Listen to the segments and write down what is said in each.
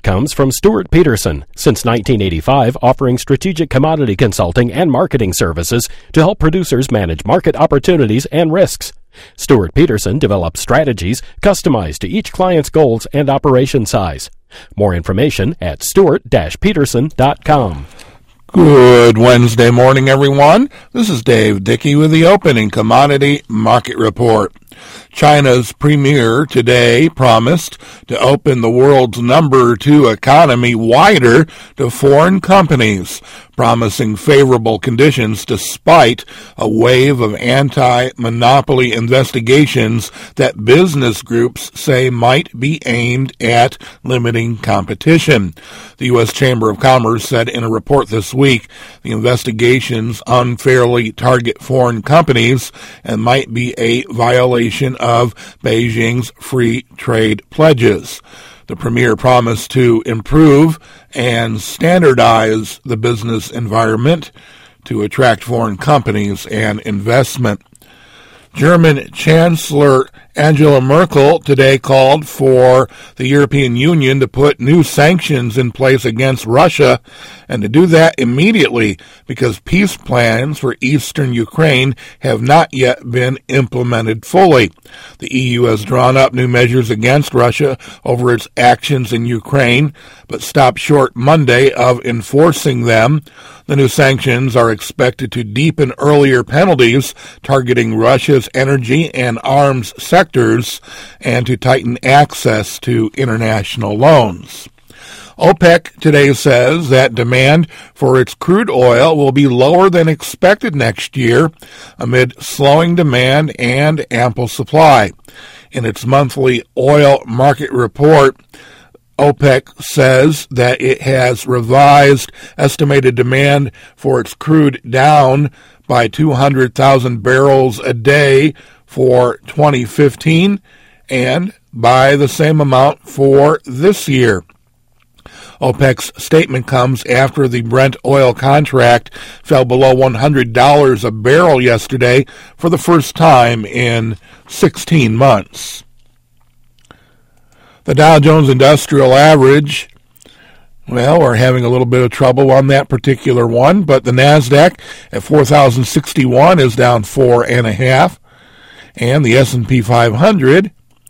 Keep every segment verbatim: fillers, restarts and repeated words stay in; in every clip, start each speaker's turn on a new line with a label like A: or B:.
A: support comes from Stuart Peterson, since nineteen eighty-five offering strategic commodity consulting and marketing services to help producers manage market opportunities and risks. Stuart Peterson develops strategies customized to each client's goals and operation size. More information at stuart peterson dot com.
B: Good Wednesday morning, everyone. This is Dave Dickey with the opening commodity market report. China's premier today promised to open the world's number two economy wider to foreign companies, promising favorable conditions despite a wave of anti-monopoly investigations that business groups say might be aimed at limiting competition. The U S Chamber of Commerce said in a report this week the investigations unfairly target foreign companies and might be a violation of Beijing's free trade pledges. The premier promised to improve and standardize the business environment to attract foreign companies and investment. German Chancellor Angela Merkel today called for the European Union to put new sanctions in place against Russia, and to do that immediately because peace plans for eastern Ukraine have not yet been implemented fully. The E U has drawn up new measures against Russia over its actions in Ukraine, but stopped short Monday of enforcing them. The new sanctions are expected to deepen earlier penalties targeting Russia's energy and arms sectors and to tighten access to international loans. OPEC today says that demand for its crude oil will be lower than expected next year amid slowing demand and ample supply. In its monthly oil market report, OPEC says that it has revised estimated demand for its crude down by two hundred thousand barrels a day for twenty fifteen and by the same amount for this year. OPEC's statement comes after the Brent oil contract fell below one hundred dollars a barrel yesterday for the first time in sixteen months. The Dow Jones Industrial Average, well, we're having a little bit of trouble on that particular one, but the NASDAQ at four thousand sixty-one is down four and a half, and the S and P five hundred,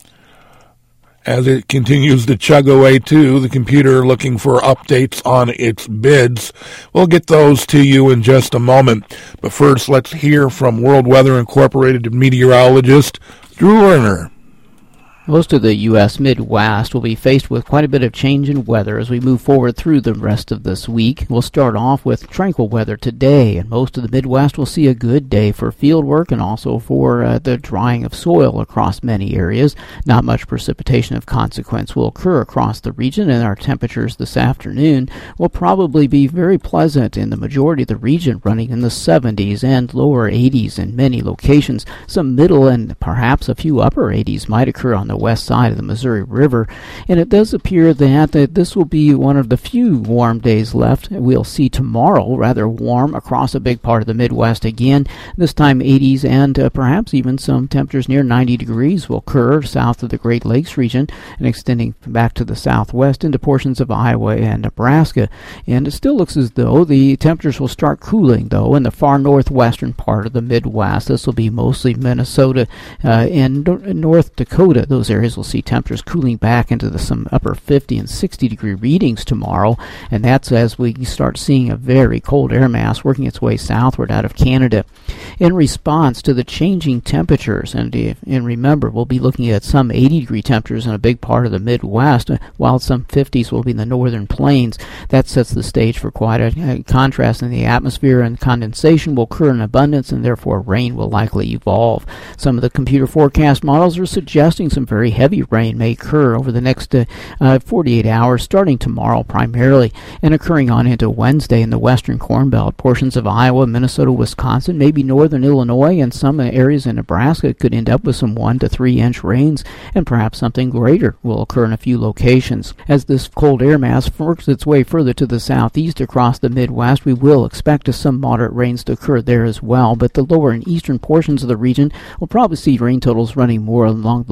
B: as it continues to chug away too, the computer looking for updates on its bids. We'll get those to you in just a moment. But first, let's hear from World Weather Incorporated meteorologist Drew Werner.
C: Most of the U S Midwest will be faced with quite a bit of change in weather as we move forward through the rest of this week. We'll start off with tranquil weather today, and most of the Midwest will see a good day for field work and also for uh, the drying of soil across many areas. Not much precipitation of consequence will occur across the region, and our temperatures this afternoon will probably be very pleasant in the majority of the region, running in the seventies and lower eighties in many locations. Some middle and perhaps a few upper eighties might occur on the west side of the Missouri River, and it does appear that, that this will be one of the few warm days left. We'll see tomorrow rather warm across a big part of the Midwest again, this time eighties and uh, perhaps even some temperatures near ninety degrees will occur south of the Great Lakes region and extending back to the southwest into portions of Iowa and Nebraska. And it still looks as though the temperatures will start cooling, though, in the far northwestern part of the Midwest. This will be mostly Minnesota uh, and North Dakota. Those areas will see temperatures cooling back into the some upper fifty and sixty degree readings tomorrow, and that's as we start seeing a very cold air mass working its way southward out of Canada. In response to the changing temperatures, and, and remember, we'll be looking at some eighty degree temperatures in a big part of the Midwest, while some fifties will be in the northern plains. That sets the stage for quite a, a contrast in the atmosphere, and condensation will occur in abundance, and therefore rain will likely evolve. Some of the computer forecast models are suggesting some very heavy rain may occur over the next uh, uh, forty-eight hours, starting tomorrow primarily, and occurring on into Wednesday in the western Corn Belt. Portions of Iowa, Minnesota, Wisconsin, maybe northern Illinois, and some areas in Nebraska could end up with some one to three inch rains, and perhaps something greater will occur in a few locations. As this cold air mass works its way further to the southeast across the Midwest, we will expect some moderate rains to occur there as well, but the lower and eastern portions of the region will probably see rain totals running more along the lines of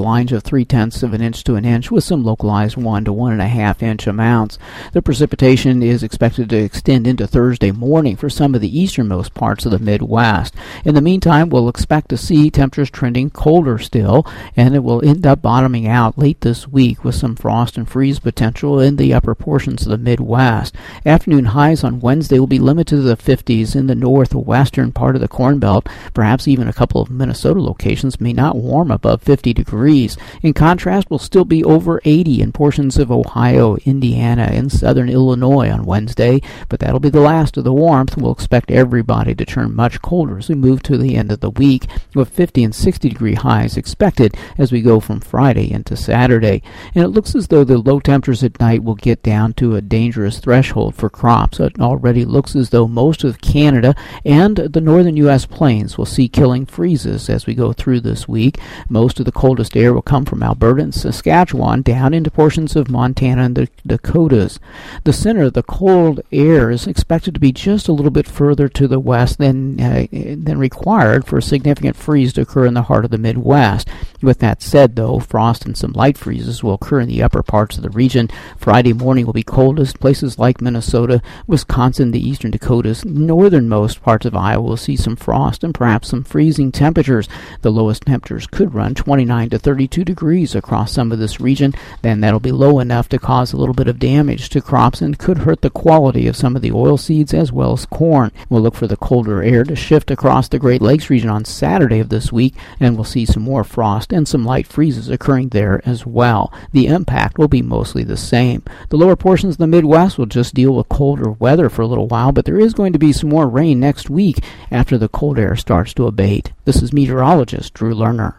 C: three-tenths of an inch to an inch with some localized one to one and a half inch amounts. The precipitation is expected to extend into Thursday morning for some of the easternmost parts of the Midwest. In the meantime, we'll expect to see temperatures trending colder still, and it will end up bottoming out late this week with some frost and freeze potential in the upper portions of the Midwest. Afternoon highs on Wednesday will be limited to the fifties in the northwestern part of the Corn Belt. Perhaps even a couple of Minnesota locations may not warm above fifty degrees. In contrast, we'll still be over eighty in portions of Ohio, Indiana, and southern Illinois on Wednesday, but that'll be the last of the warmth. We'll expect everybody to turn much colder as we move to the end of the week, with fifty and sixty degree highs expected as we go from Friday into Saturday. And it looks as though the low temperatures at night will get down to a dangerous threshold for crops. It already looks as though most of Canada and the northern U S plains will see killing freezes as we go through this week. Most of the coldest air will come from Alberta and Saskatchewan down into portions of Montana and the Dakotas. The center of the cold air is expected to be just a little bit further to the west than, uh, than required for a significant freeze to occur in the heart of the Midwest. With that said, though, frost and some light freezes will occur in the upper parts of the region. Friday morning will be coldest. Places like Minnesota, Wisconsin, the eastern Dakotas, northernmost parts of Iowa will see some frost and perhaps some freezing temperatures. The lowest temperatures could run twenty-nine to thirty-two degrees across some of this region. Then that'll be low enough to cause a little bit of damage to crops and could hurt the quality of some of the oil seeds as well as corn. We'll look for the colder air to shift across the Great Lakes region on Saturday of this week, and we'll see some more frost and some light freezes occurring there as well. The impact will be mostly the same. The lower portions of the Midwest will just deal with colder weather for a little while, but there is going to be some more rain next week after the cold air starts to abate. This is meteorologist Drew Lerner.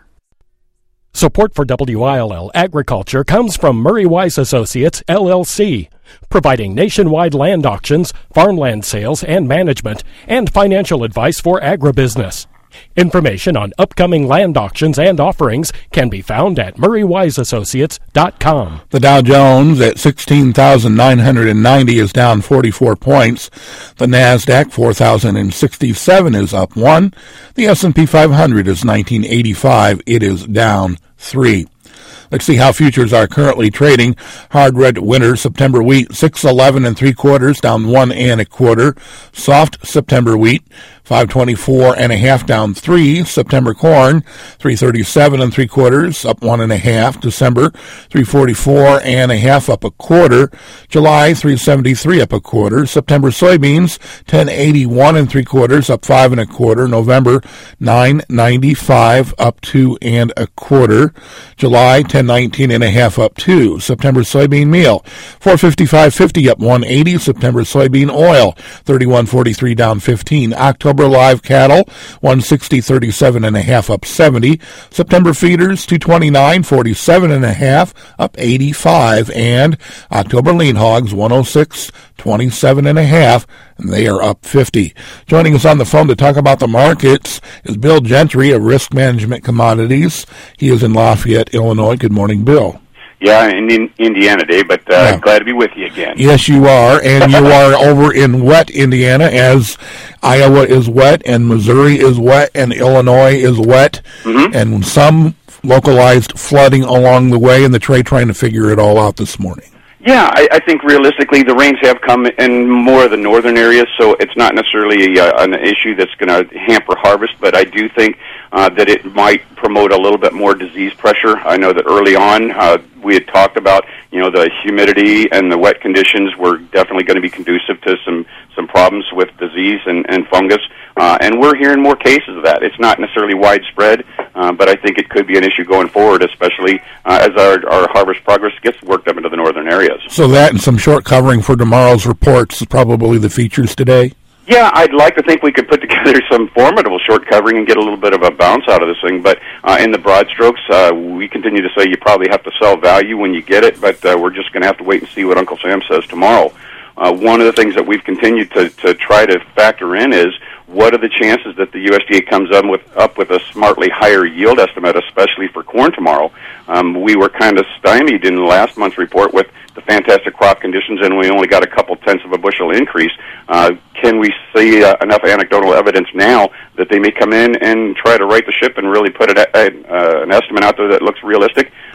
A: Support for W I L L Agriculture comes from Murray Wise Associates, L L C, providing nationwide land auctions, farmland sales and management, and financial advice for agribusiness. Information on upcoming land auctions and offerings can be found at murray wise associates dot com.
B: The Dow Jones at sixteen thousand nine hundred ninety is down forty-four points. The NASDAQ four thousand sixty-seven is up one. The S and P five hundred is nineteen eighty-five. It is down three. Let's see how futures are currently trading. Hard red winter September wheat six eleven and three quarters, down one and a quarter. Soft September wheat five twenty-four and a half, down three. September corn three thirty-seven and three quarters, up one and a half. December three forty-four and a half, up a quarter. July three seventy-three, up a quarter. September soybeans ten eighty-one and three quarters, up five and a quarter. November nine ninety-five, up two and a quarter. July ten nineteen and a half, up two. September soybean meal four fifty-five fifty, up one eighty. September soybean oil thirty-one forty-three, down fifteen. October live cattle one sixty thirty-seven and a half, up seventy. September feeders two twenty-nine forty-seven and a half, up eighty-five. And October lean hogs one oh six twenty-seven and a half, and they are up fifty. Joining us on the phone to talk about the markets is Bill Gentry of Risk Management Commodities. He is in Lafayette, Illinois. Good morning, Bill.
D: Yeah, in, in Indiana, Dave, but uh, yeah. Glad to be with you again.
B: Yes, you are, and you are over in wet Indiana, as Iowa is wet, and Missouri is wet, and Illinois is wet, mm-hmm. and some localized flooding along the way, and the trade trying to figure it all out this morning.
D: Yeah, I, I think realistically the rains have come in more of the northern areas, so it's not necessarily a, an issue that's going to hamper harvest, but I do think uh, that it might promote a little bit more disease pressure. I know that early on uh, we had talked about, you know, the humidity and the wet conditions were definitely going to be conducive to some, some problems with disease and, and fungus, uh, and we're hearing more cases of that. It's not necessarily widespread, uh, but I think it could be an issue going forward, especially uh, as our, our harvest progress gets worked up into the northern areas.
B: So that and some short covering for tomorrow's reports is probably the features today?
D: Yeah, I'd like to think we could put together some formidable short covering and get a little bit of a bounce out of this thing, but uh, in the broad strokes, uh, we continue to say you probably have to sell value when you get it, but uh, we're just going to have to wait and see what Uncle Sam says tomorrow. Uh, one of the things that we've continued to, to try to factor in is what are the chances that the U S D A comes up with, up with a smartly higher yield estimate, especially for corn tomorrow. Um, we were kind of stymied in last month's report with the fantastic crop conditions, and we only got a couple tenths of a bushel increase. Uh, can we see uh, enough anecdotal evidence now that they may come in and try to right the ship and really put it at, uh, an estimate out there that looks realistic?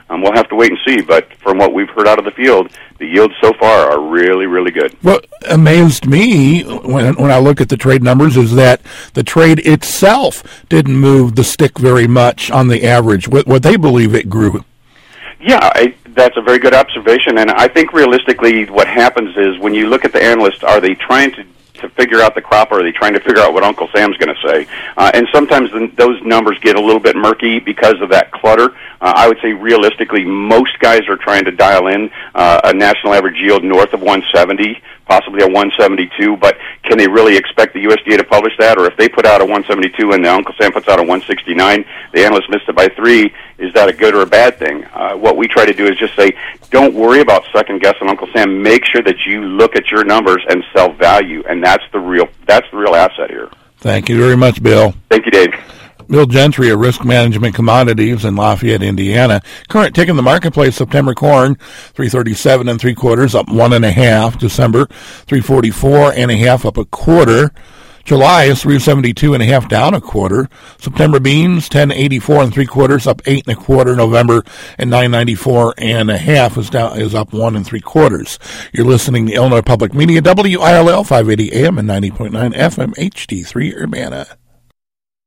D: Um, we'll have to wait and see, but from what we've heard out of the field, the yields so far are really, really good.
B: What amazed me when when I look at the trade numbers is that the trade itself didn't move the stick very much on the average. What, what they believe it grew.
D: Yeah, I, that's a very good observation, and I think realistically what happens is when you look at the analysts, are they trying to to figure out the crop, or are they trying to figure out what Uncle Sam's going to say? Uh, and sometimes the, those numbers get a little bit murky because of that clutter. Uh, I would say realistically, most guys are trying to dial in uh, a national average yield north of one seventy, possibly a one seventy-two, but can they really expect the U S D A to publish that? Or if they put out a one seventy-two and the Uncle Sam puts out a one sixty-nine, the analyst missed it by three, is that a good or a bad thing? Uh, what we try to do is just say, don't worry about second guessing Uncle Sam. Make sure that you look at your numbers and sell value, and that's the real that's the real asset here.
B: Thank you very much, Bill.
D: Thank you, Dave.
B: Bill Gentry of Risk Management Commodities in Lafayette, Indiana. Current tick in the marketplace: September corn three thirty-seven and three quarters, up one and a half. December three forty-four and a half, up a quarter. July is three seventy-two and a half, down a quarter. September beans ten eighty-four and three quarters, up eight and a quarter. November and nine ninety-four and a half is down is up one and three quarters. You're listening to Illinois Public Media, W I L L five eighty A M and ninety point nine F M, H D three Urbana.